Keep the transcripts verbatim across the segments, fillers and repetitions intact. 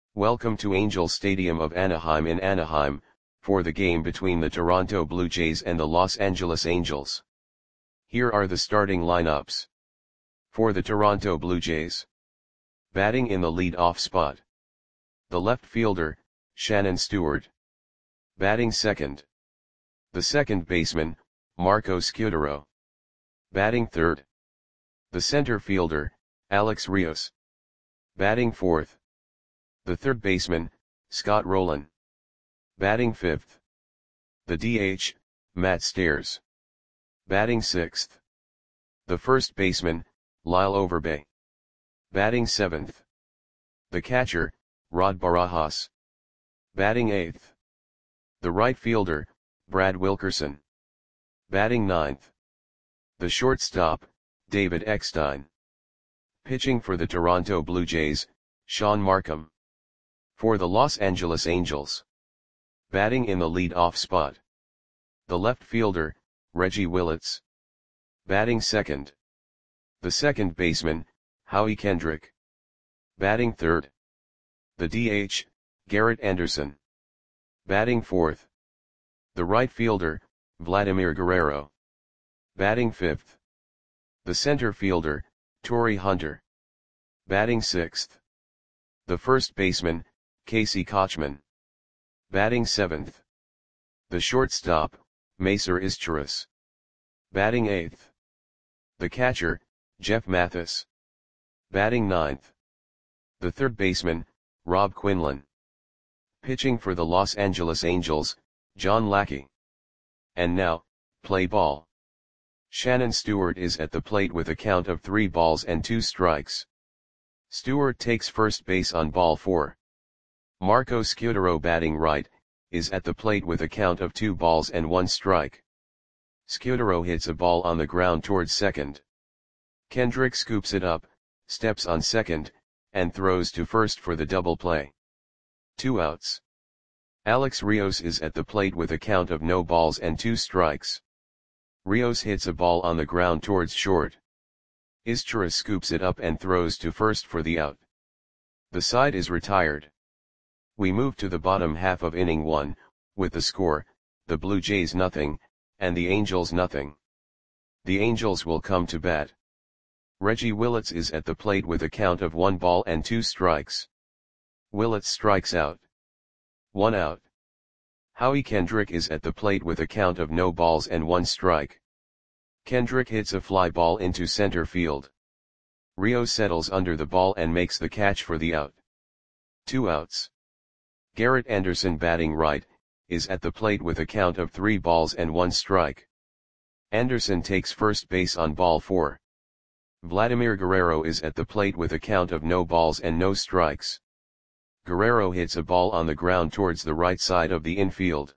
Welcome to Angel Stadium of Anaheim in Anaheim, for the game between the Toronto Blue Jays and the Los Angeles Angels. Here are the starting lineups. For the Toronto Blue Jays. Batting in the lead-off spot. The left fielder, Shannon Stewart. Batting second. The second baseman, Marco Scutaro. Batting third. The center fielder, Alex Rios. Batting fourth. The third baseman, Scott Rolen. Batting fifth. The D H, Matt Stairs. Batting sixth. The first baseman, Lyle Overbay. Batting seventh. The catcher, Rod Barajas. Batting eighth. The right fielder, Brad Wilkerson. Batting ninth. The shortstop, David Eckstein. Pitching for the Toronto Blue Jays, Sean Markham. For the Los Angeles Angels. Batting in the lead-off spot. The left fielder, Reggie Willits. Batting second. The second baseman, Howie Kendrick. Batting third. The D H, Garrett Anderson. Batting fourth. The right fielder, Vladimir Guerrero. Batting fifth. The center fielder, Torii Hunter. Batting sixth. The first baseman, Casey Kotchman. Batting seventh. The shortstop, Macer Izturis. Batting eighth. The catcher, Jeff Mathis. Batting ninth. The third baseman, Rob Quinlan. Pitching for the Los Angeles Angels, John Lackey. And now, play ball. Shannon Stewart is at the plate with a count of three balls and two strikes. Stewart takes first base on ball four. Marco Scutaro, batting right, is at the plate with a count of two balls and one strike. Scutaro hits a ball on the ground towards second. Kendrick scoops it up, steps on second, and throws to first for the double play. Two outs. Alex Rios is at the plate with a count of no balls and two strikes. Rios hits a ball on the ground towards short. Izturis scoops it up and throws to first for the out. The side is retired. We move to the bottom half of inning one, with the score, the Blue Jays nothing, and the Angels nothing. The Angels will come to bat. Reggie Willits is at the plate with a count of one ball and two strikes. Willits strikes out. One out. Howie Kendrick is at the plate with a count of no balls and one strike. Kendrick hits a fly ball into center field. Rios settles under the ball and makes the catch for the out. Two outs. Garrett Anderson, batting right, is at the plate with a count of three balls and one strike. Anderson takes first base on ball four. Vladimir Guerrero is at the plate with a count of no balls and no strikes. Guerrero hits a ball on the ground towards the right side of the infield.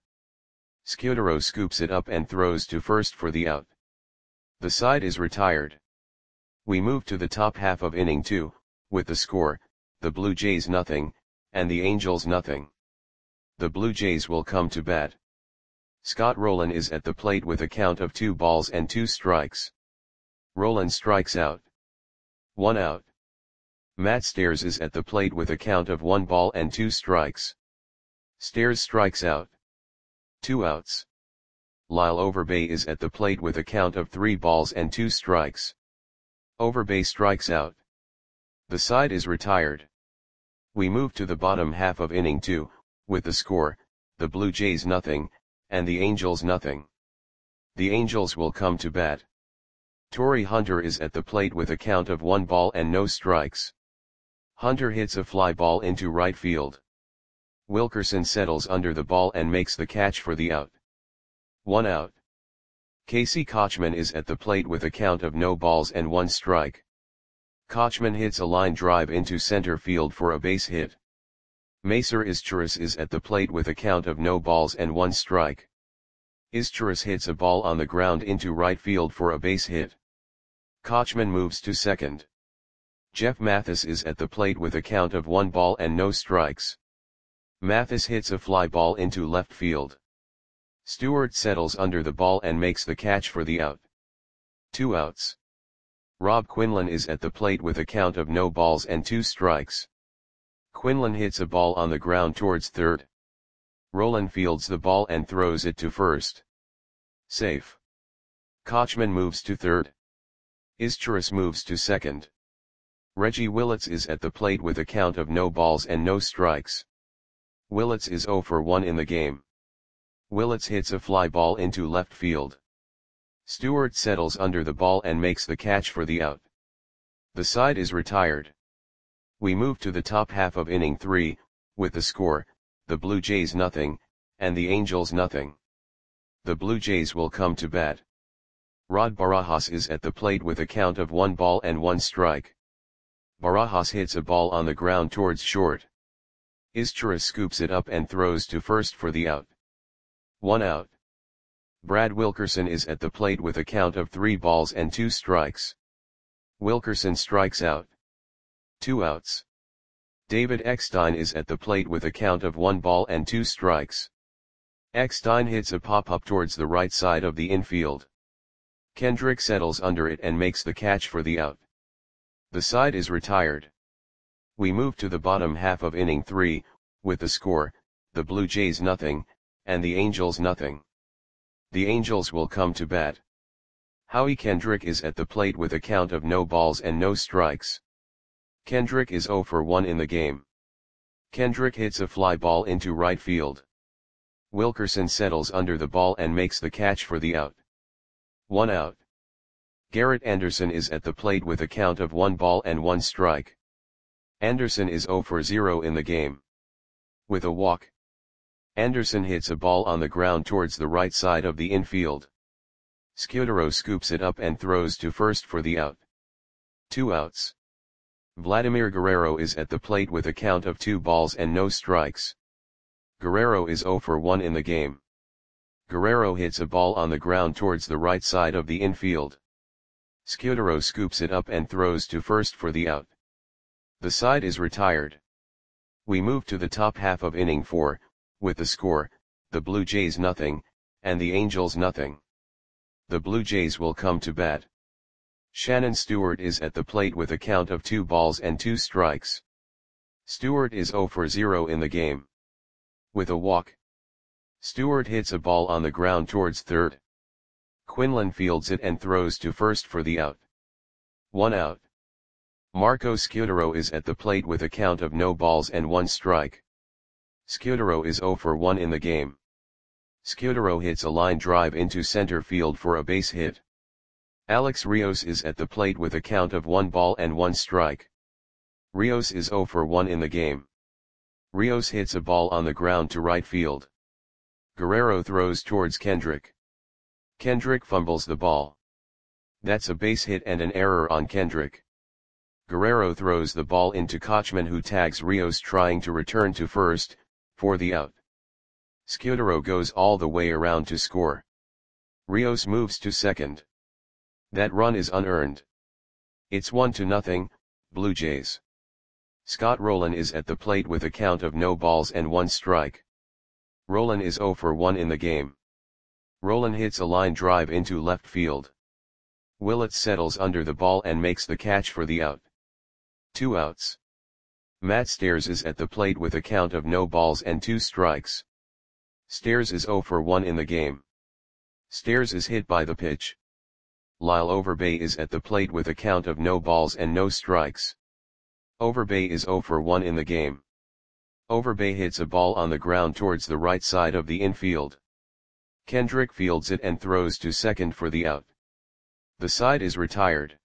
Scutaro scoops it up and throws to first for the out. The side is retired. We move to the top half of inning two, with the score, the Blue Jays nothing, and the Angels nothing. The Blue Jays will come to bat. Scott Rolen is at the plate with a count of two balls and two strikes. Rolen strikes out. One out. Matt Stairs is at the plate with a count of one ball and two strikes. Stairs strikes out. Two outs. Lyle Overbay is at the plate with a count of three balls and two strikes. Overbay strikes out. The side is retired. We move to the bottom half of inning two, with the score, the Blue Jays nothing, and the Angels nothing. The Angels will come to bat. Torii Hunter is at the plate with a count of one ball and no strikes. Hunter hits a fly ball into right field. Wilkerson settles under the ball and makes the catch for the out. One out. Casey Kotchman is at the plate with a count of no balls and one strike. Kotchman hits a line drive into center field for a base hit. Macer Izturis is at the plate with a count of no balls and one strike. Izturis hits a ball on the ground into right field for a base hit. Kotchman moves to second. Jeff Mathis is at the plate with a count of one ball and no strikes. Mathis hits a fly ball into left field. Stewart settles under the ball and makes the catch for the out. Two outs. Rob Quinlan is at the plate with a count of no balls and two strikes. Quinlan hits a ball on the ground towards third. Roland fields the ball and throws it to first. Safe. Kochman moves to third. Izturis moves to second. Reggie Willits is at the plate with a count of no balls and no strikes. Willits is zero for one in the game. Willits hits a fly ball into left field. Stewart settles under the ball and makes the catch for the out. The side is retired. We move to the top half of inning three, with the score, the Blue Jays nothing, and the Angels nothing. The Blue Jays will come to bat. Rod Barajas is at the plate with a count of one ball and one strike. Barajas hits a ball on the ground towards short. Izturis scoops it up and throws to first for the out. One out. Brad Wilkerson is at the plate with a count of three balls and two strikes. Wilkerson strikes out. Two outs. David Eckstein is at the plate with a count of one ball and two strikes. Eckstein hits a pop-up towards the right side of the infield. Kendrick settles under it and makes the catch for the out. The side is retired. We move to the bottom half of inning three, with the score, the Blue Jays nothing, and the Angels nothing. The Angels will come to bat. Howie Kendrick is at the plate with a count of no balls and no strikes. Kendrick is zero for one in the game. Kendrick hits a fly ball into right field. Wilkerson settles under the ball and makes the catch for the out. One out. Garrett Anderson is at the plate with a count of one ball and one strike. Anderson is zero for zero in the game. With a walk. Anderson hits a ball on the ground towards the right side of the infield. Scudero scoops it up and throws to first for the out. Two outs. Vladimir Guerrero is at the plate with a count of two balls and no strikes. Guerrero is zero for one in the game. Guerrero hits a ball on the ground towards the right side of the infield. Scudero scoops it up and throws to first for the out. The side is retired. We move to the top half of inning four, with the score, the Blue Jays nothing, and the Angels nothing. The Blue Jays will come to bat. Shannon Stewart is at the plate with a count of two balls and two strikes. Stewart is zero for zero in the game. With a walk. Stewart hits a ball on the ground towards third. Quinlan fields it and throws to first for the out. One out. Marco Scudero is at the plate with a count of no balls and one strike. Scudero is zero for one in the game. Scudero hits a line drive into center field for a base hit. Alex Rios is at the plate with a count of one ball and one strike. Rios is zero for one in the game. Rios hits a ball on the ground to right field. Guerrero throws towards Kendrick. Kendrick fumbles the ball. That's a base hit and an error on Kendrick. Guerrero throws the ball into Kochman, who tags Rios trying to return to first, for the out. Scudero goes all the way around to score. Rios moves to second. That run is unearned. It's one to nothing, Blue Jays. Scott Rolen is at the plate with a count of no balls and one strike. Rolen is zero for one in the game. Rolen hits a line drive into left field. Willits settles under the ball and makes the catch for the out. Two outs. Matt Stairs is at the plate with a count of no balls and two strikes. Stairs is zero for one in the game. Stairs is hit by the pitch. Lyle Overbay is at the plate with a count of no balls and no strikes. Overbay is zero for one in the game. Overbay hits a ball on the ground towards the right side of the infield. Kendrick fields it and throws to second for the out. The side is retired.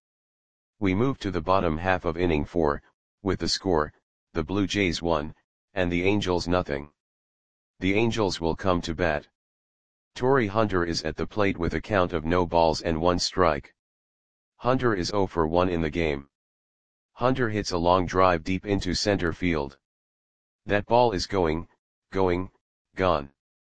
We move to the bottom half of inning four, with the score, the Blue Jays one, and the Angels nothing. The Angels will come to bat. Torrey Hunter is at the plate with a count of no balls and one strike. Hunter is zero for one in the game. Hunter hits a long drive deep into center field. That ball is going, going, gone.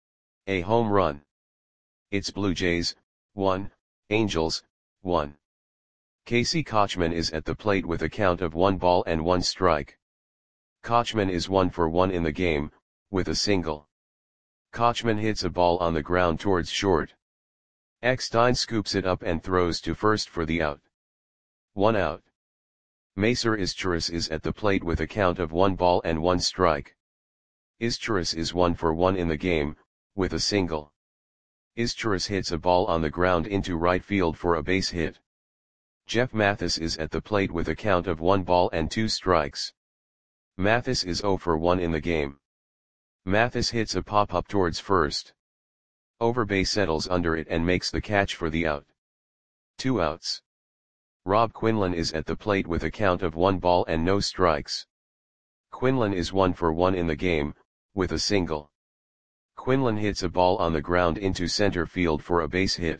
A home run. It's Blue Jays, one, Angels, one. Casey Kochman is at the plate with a count of one ball and one strike. Kochman is one for one in the game, with a single. Kochman hits a ball on the ground towards short. Eckstein scoops it up and throws to first for the out. One out. Macer Izturis is at the plate with a count of one ball and one strike. Izturis is one for one in the game, with a single. Izturis hits a ball on the ground into right field for a base hit. Jeff Mathis is at the plate with a count of one ball and two strikes. Mathis is zero for one in the game. Mathis hits a pop-up towards first. Overbay settles under it and makes the catch for the out. Two outs. Rob Quinlan is at the plate with a count of one ball and no strikes. Quinlan is one for one in the game, with a single. Quinlan hits a ball on the ground into center field for a base hit.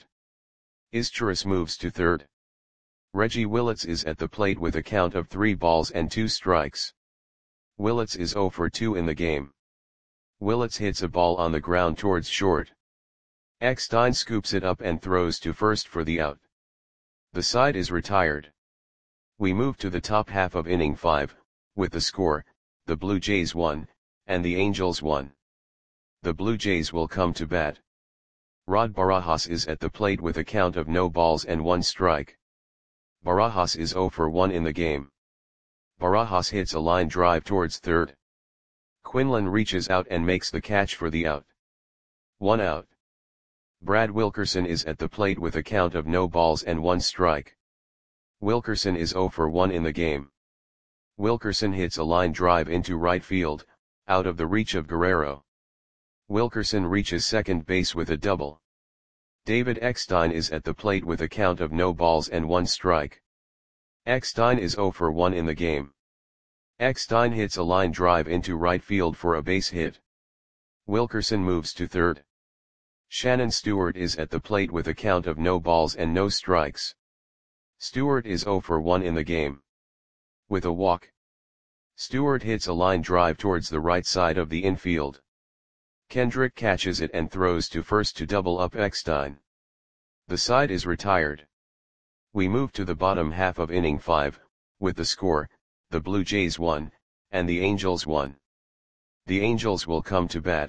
Izturis moves to third. Reggie Willits is at the plate with a count of three balls and two strikes. Willits is zero for two in the game. Willits hits a ball on the ground towards short. Eckstein scoops it up and throws to first for the out. The side is retired. We move to the top half of inning five, with the score, the Blue Jays won, and the Angels won. The Blue Jays will come to bat. Rod Barajas is at the plate with a count of no balls and one strike. Barajas is zero for one in the game. Barajas hits a line drive towards third. Quinlan reaches out and makes the catch for the out. One out. Brad Wilkerson is at the plate with a count of no balls and one strike. Wilkerson is zero for one in the game. Wilkerson hits a line drive into right field, out of the reach of Guerrero. Wilkerson reaches second base with a double. David Eckstein is at the plate with a count of no balls and one strike. Eckstein is zero for one in the game. Eckstein hits a line drive into right field for a base hit. Wilkerson moves to third. Shannon Stewart is at the plate with a count of no balls and no strikes. Stewart is zero for one in the game. With a walk. Stewart hits a line drive towards the right side of the infield. Kendrick catches it and throws to first to double up Eckstein. The side is retired. We move to the bottom half of inning five, with the score, the Blue Jays won, and the Angels won. The Angels will come to bat.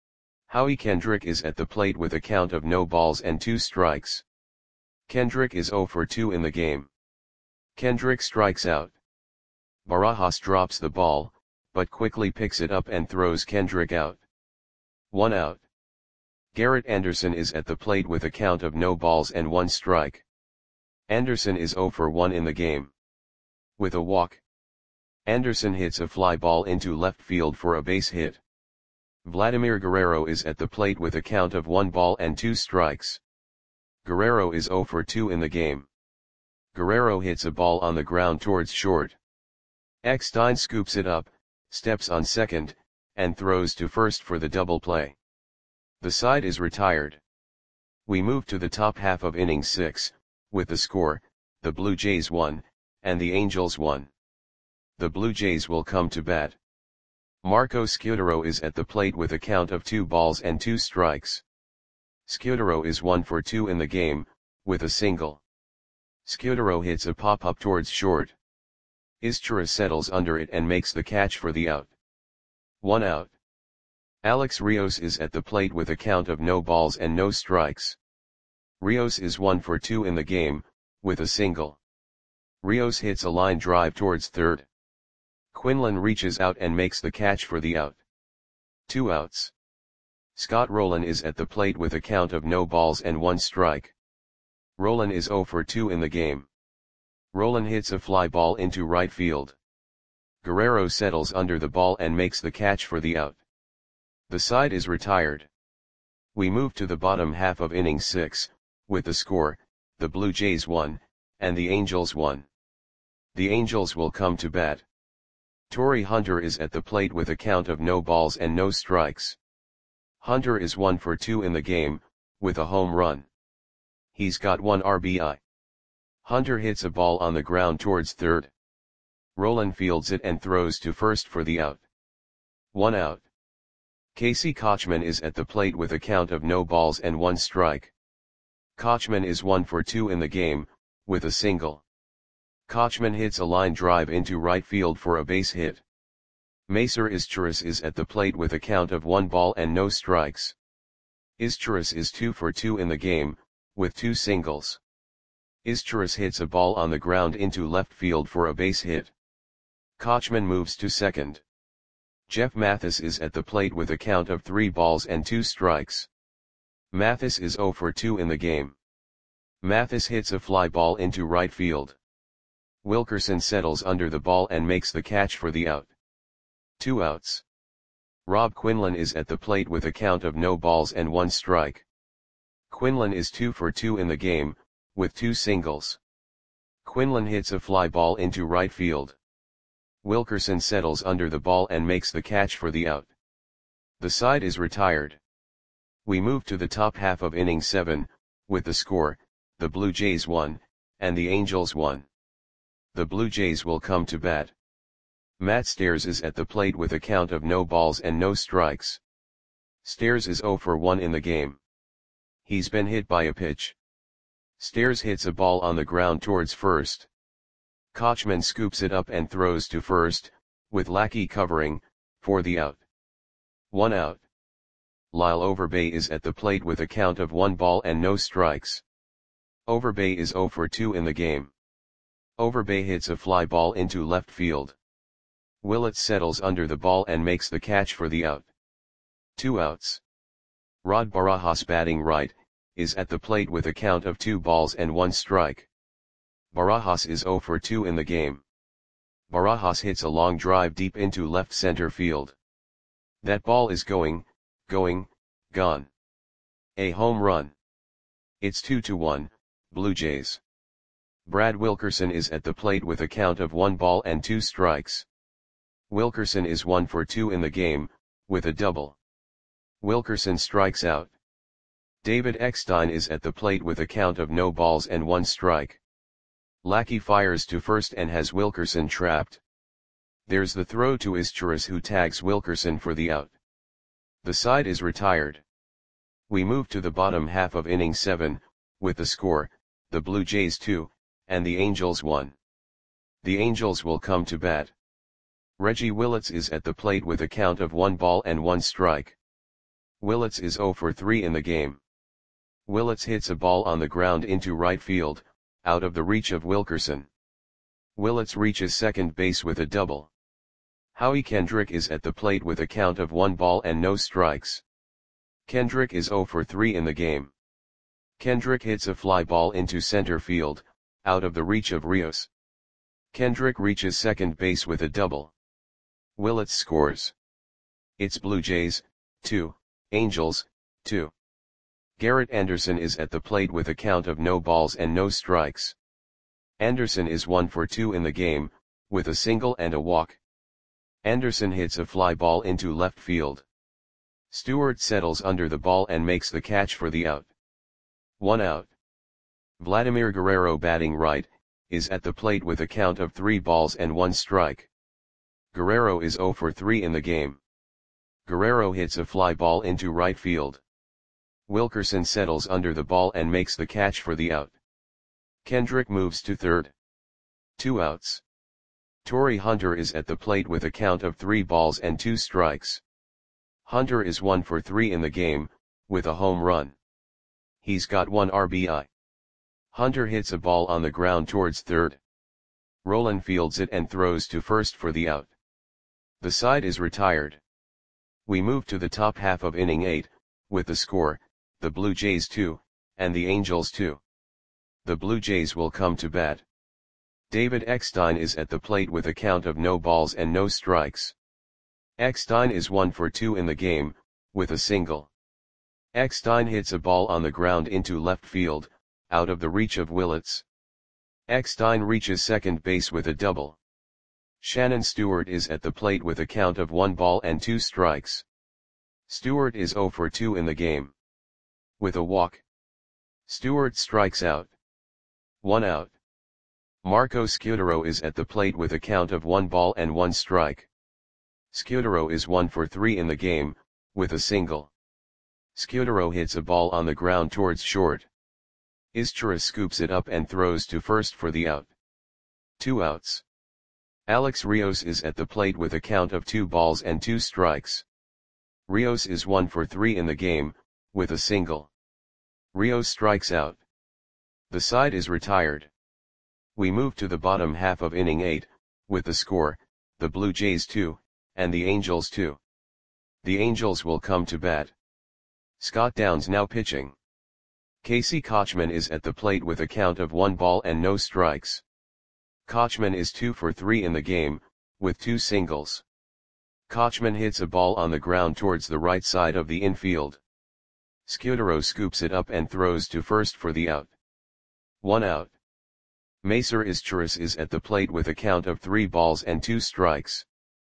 Howie Kendrick is at the plate with a count of no balls and two strikes. Kendrick is zero for two in the game. Kendrick strikes out. Barajas drops the ball, but quickly picks it up and throws Kendrick out. One out. Garrett Anderson is at the plate with a count of no balls and one strike. Anderson is zero for one in the game. With a walk. Anderson hits a fly ball into left field for a base hit. Vladimir Guerrero is at the plate with a count of one ball and two strikes. Guerrero is zero for two in the game. Guerrero hits a ball on the ground towards short. Eckstein scoops it up, steps on second, and throws to first for the double play. The side is retired. We move to the top half of inning six, with the score, the Blue Jays won, and the Angels won. The Blue Jays will come to bat. Marco Scutaro is at the plate with a count of two balls and two strikes. Scutaro is one for two in the game, with a single. Scutaro hits a pop-up towards short. Izturis settles under it and makes the catch for the out. One out. Alex Rios is at the plate with a count of no balls and no strikes. Rios is one for two in the game, with a single. Rios hits a line drive towards third. Quinlan reaches out and makes the catch for the out. Two outs. Scott Rowland is at the plate with a count of no balls and one strike. Rowland is zero for two in the game. Rowland hits a fly ball into right field. Guerrero settles under the ball and makes the catch for the out. The side is retired. We move to the bottom half of inning six, with the score, the Blue Jays won, and the Angels won. The Angels will come to bat. Torrey Hunter is at the plate with a count of no balls and no strikes. Hunter is one for two in the game, with a home run. He's got one R B I. Hunter hits a ball on the ground towards third. Rowland fields it and throws to first for the out. One out. Casey Kochman is at the plate with a count of no balls and one strike. Kochman is one for two in the game, with a single. Kochman hits a line drive into right field for a base hit. Macer Izturis is at the plate with a count of one ball and no strikes. Izturis is two for two in the game, with two singles. Izturis hits a ball on the ground into left field for a base hit. Kochman moves to second. Jeff Mathis is at the plate with a count of three balls and two strikes. Mathis is zero for two in the game. Mathis hits a fly ball into right field. Wilkerson settles under the ball and makes the catch for the out. Two outs. Rob Quinlan is at the plate with a count of no balls and one strike. Quinlan is two for two in the game, with two singles. Quinlan hits a fly ball into right field. Wilkerson settles under the ball and makes the catch for the out. The side is retired. We move to the top half of inning seven, with the score, the Blue Jays won, and the Angels won. The Blue Jays will come to bat. Matt Stairs is at the plate with a count of no balls and no strikes. Stairs is zero for one in the game. He's been hit by a pitch. Stairs hits a ball on the ground towards first. Kochman scoops it up and throws to first, with Lackey covering, for the out. One out. Lyle Overbay is at the plate with a count of one ball and no strikes. Overbay is zero for two in the game. Overbay hits a fly ball into left field. Willett settles under the ball and makes the catch for the out. Two outs. Rod Barajas, batting right, is at the plate with a count of two balls and one strike. Barajas is zero for two in the game. Barajas hits a long drive deep into left center field. That ball is going, going, gone. A home run. It's two to one, Blue Jays. Brad Wilkerson is at the plate with a count of one ball and two strikes. Wilkerson is one for two in the game, with a double. Wilkerson strikes out. David Eckstein is at the plate with a count of no balls and one strike. Lackey fires to first and has Wilkerson trapped. There's the throw to Izturis, who tags Wilkerson for the out. The side is retired. We move to the bottom half of inning seven, with the score, the Blue Jays two, and the Angels one. The Angels will come to bat. Reggie Willits is at the plate with a count of one ball and one strike. Willits is zero for three in the game. Willits hits a ball on the ground into right field, out of the reach of Wilkerson. Willits reaches second base with a double. Howie Kendrick is at the plate with a count of one ball and no strikes. Kendrick is zero for three in the game. Kendrick hits a fly ball into center field, out of the reach of Rios. Kendrick reaches second base with a double. Willits scores. It's Blue Jays, two, Angels, two. Garrett Anderson is at the plate with a count of no balls and no strikes. Anderson is one for two in the game, with a single and a walk. Anderson hits a fly ball into left field. Stewart settles under the ball and makes the catch for the out. One out. Vladimir Guerrero, batting right, is at the plate with a count of three balls and one strike. Guerrero is zero for three in the game. Guerrero hits a fly ball into right field. Wilkerson settles under the ball and makes the catch for the out. Kendrick moves to third. Two outs. Torrey Hunter is at the plate with a count of three balls and two strikes. Hunter is one for three in the game, with a home run. He's got one R B I. Hunter hits a ball on the ground towards third. Roland fields it and throws to first for the out. The side is retired. We move to the top half of inning eight, with the score, the Blue Jays two, and the Angels two. The Blue Jays will come to bat. David Eckstein is at the plate with a count of no balls and no strikes. Eckstein is one for two in the game, with a single. Eckstein hits a ball on the ground into left field, out of the reach of Willits. Eckstein reaches second base with a double. Shannon Stewart is at the plate with a count of one ball and two strikes. Stewart is zero for two in the game. With a walk. Stewart strikes out. One out. Marco Scudero is at the plate with a count of one ball and one strike. Scudero is one for three in the game, with a single. Scudero hits a ball on the ground towards short. Izturis scoops it up and throws to first for the out. Two outs. Alex Rios is at the plate with a count of two balls and two strikes. Rios is one for three in the game, with a single. Rios strikes out. The side is retired. We move to the bottom half of inning eight, with the score, the Blue Jays two, and the Angels two. The Angels will come to bat. Scott Downs now pitching. Casey Kotchman is at the plate with a count of one ball and no strikes. Kotchman is two for three in the game, with two singles. Kotchman hits a ball on the ground towards the right side of the infield. Scudero scoops it up and throws to first for the out. One out. Macer Izturis is at the plate with a count of three balls and two strikes.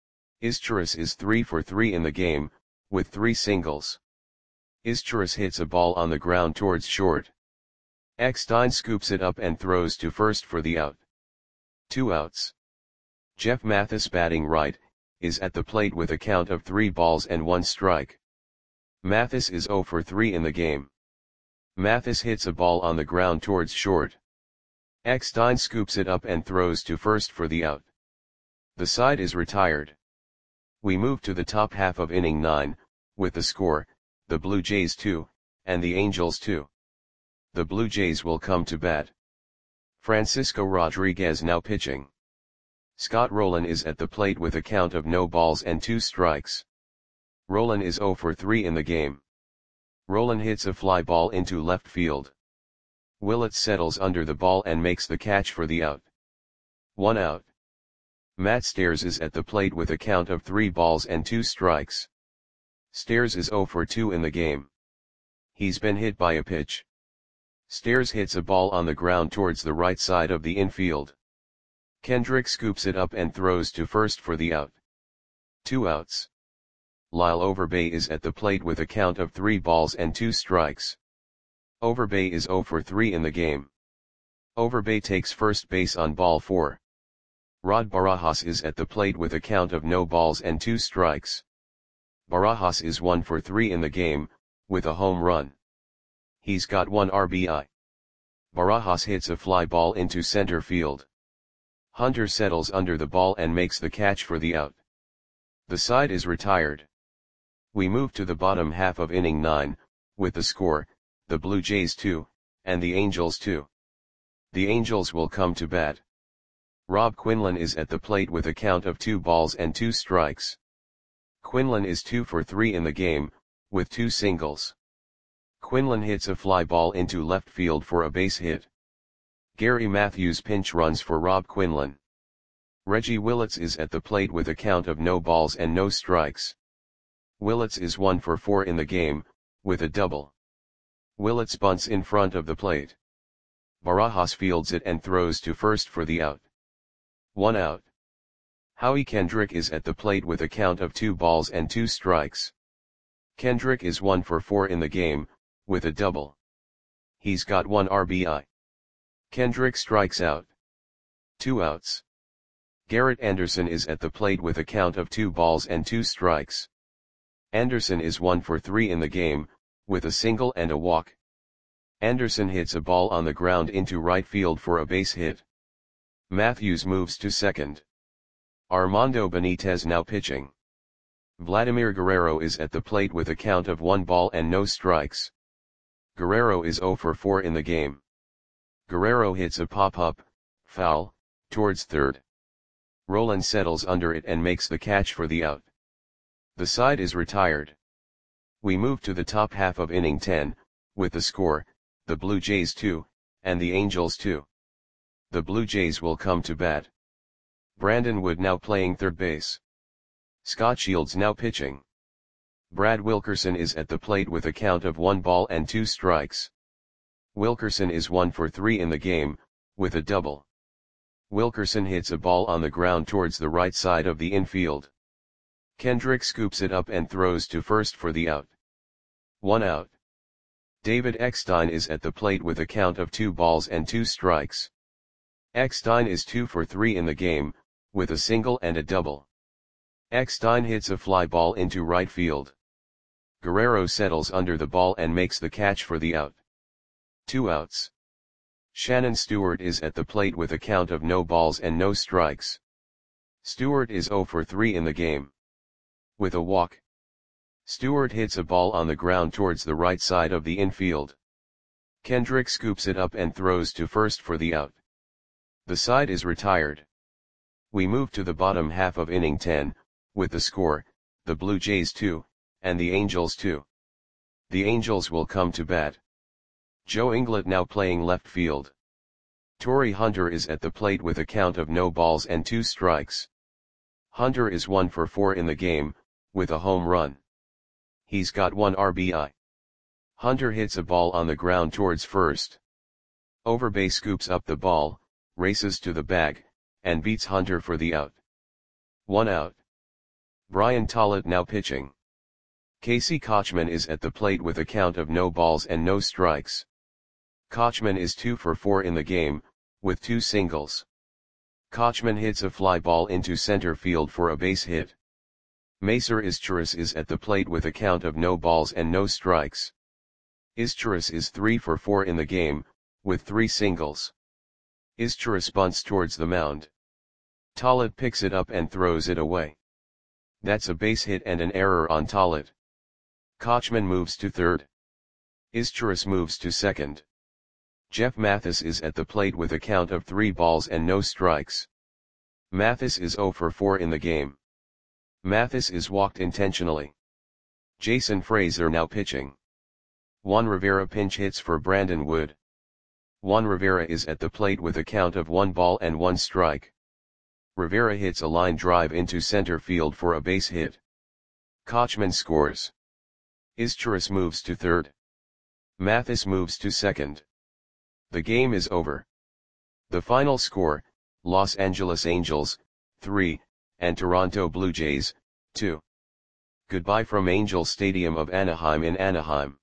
Izturis is three for three in the game, with three singles. Izturis hits a ball on the ground towards short. Eckstein scoops it up and throws to first for the out. Two outs. Jeff Mathis, batting right, is at the plate with a count of three balls and one strike. Mathis is zero for three in the game. Mathis hits a ball on the ground towards short. Eckstein scoops it up and throws to first for the out. The side is retired. We move to the top half of inning nine, with the score, the Blue Jays two, and the Angels two. The Blue Jays will come to bat. Francisco Rodriguez now pitching. Scott Rolen is at the plate with a count of no balls and two strikes. Rolen is zero for three in the game. Rolen hits a fly ball into left field. Willett settles under the ball and makes the catch for the out. One out. Matt Stairs is at the plate with a count of three balls and two strikes. Stairs is zero for two in the game. He's been hit by a pitch. Stairs hits a ball on the ground towards the right side of the infield. Kendrick scoops it up and throws to first for the out. Two outs. Lyle Overbay is at the plate with a count of three balls and two strikes. Overbay is zero for three in the game. Overbay takes first base on ball four. Rod Barajas is at the plate with a count of no balls and two strikes. Barajas is one for three in the game, with a home run. He's got one R B I. Barajas hits a fly ball into center field. Hunter settles under the ball and makes the catch for the out. The side is retired. We move to the bottom half of inning nine, with the score, the Blue Jays two, and the Angels two. The Angels will come to bat. Rob Quinlan is at the plate with a count of two balls and two strikes. Quinlan is two for three in the game, with two singles. Quinlan hits a fly ball into left field for a base hit. Gary Matthews pinch runs for Rob Quinlan. Reggie Willits is at the plate with a count of no balls and no strikes. Willits is one for four in the game, with a double. Willits bunts in front of the plate. Barajas fields it and throws to first for the out. One out. Howie Kendrick is at the plate with a count of two balls and two strikes. Kendrick is one for four in the game, with a double. He's got one R B I. Kendrick strikes out. Two outs. Garrett Anderson is at the plate with a count of two balls and two strikes. Anderson is one for three in the game, with a single and a walk. Anderson hits a ball on the ground into right field for a base hit. Matthews moves to second. Armando Benitez now pitching. Vladimir Guerrero is at the plate with a count of one ball and no strikes. Guerrero is zero for four in the game. Guerrero hits a pop-up, foul, towards third. Rolen settles under it and makes the catch for the out. The side is retired. We move to the top half of inning ten, with the score, the Blue Jays two, and the Angels two. The Blue Jays will come to bat. Brandon Wood now playing third base. Scott Shields now pitching. Brad Wilkerson is at the plate with a count of one ball and two strikes. Wilkerson is one for three in the game, with a double. Wilkerson hits a ball on the ground towards the right side of the infield. Kendrick scoops it up and throws to first for the out. One out. David Eckstein is at the plate with a count of two balls and two strikes. Eckstein is two for three in the game, with a single and a double. Eckstein hits a fly ball into right field. Guerrero settles under the ball and makes the catch for the out. Two outs. Shannon Stewart is at the plate with a count of no balls and no strikes. Stewart is zero for three in the game. With a walk. Stewart hits a ball on the ground towards the right side of the infield. Kendrick scoops it up and throws to first for the out. The side is retired. We move to the bottom half of inning ten, with the score, the Blue Jays two, and the Angels two. The Angels will come to bat. Joe Inglet now playing left field. Torii Hunter is at the plate with a count of no balls and two strikes. Hunter is one for four in the game, with a home run. He's got one R B I. Hunter hits a ball on the ground towards first. Overbay scoops up the ball, races to the bag, and beats Hunter for the out. One out. Brian Tollett now pitching. Casey Kotchman is at the plate with a count of no balls and no strikes. Kotchman is two for four in the game, with two singles. Kotchman hits a fly ball into center field for a base hit. Macer Izturis is at the plate with a count of no balls and no strikes. Izturis is three for four in the game, with three singles. Izturis bunts towards the mound. Tollett picks it up and throws it away. That's a base hit and an error on Tollett. Kotchman moves to third. Izturis moves to second. Jeff Mathis is at the plate with a count of three balls and no strikes. Mathis is zero for four in the game. Mathis is walked intentionally. Jason Frazier now pitching. Juan Rivera pinch hits for Brandon Wood. Juan Rivera is at the plate with a count of one ball and one strike. Rivera hits a line drive into center field for a base hit. Kotchman scores. Izturis moves to third. Mathis moves to second. The game is over. The final score, Los Angeles Angels, three, and Toronto Blue Jays, two. Goodbye from Angel Stadium of Anaheim in Anaheim.